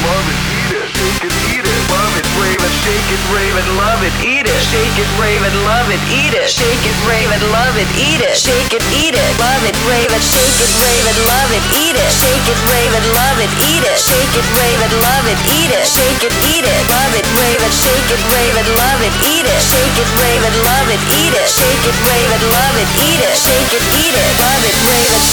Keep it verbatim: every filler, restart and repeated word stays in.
love it, eat it, shake it, eat it, love it, rave it, shake it, rave it, love it, eat it, shake it, rave it, love it, eat it, shake it, rave it, love it, eat it, shake it, eat it, love it, rave it, shake it, rave it, love it, eat it, shake it, rave it, love it, eat it, shake it, rave it, love it, eat it, shake it, eat it, love it, rave it, shake it, rave it, love it, eat it, shake it, rave it, love it, eat it, shake it, rave it, love it, eat it, shake it, eat it, love it, rave it.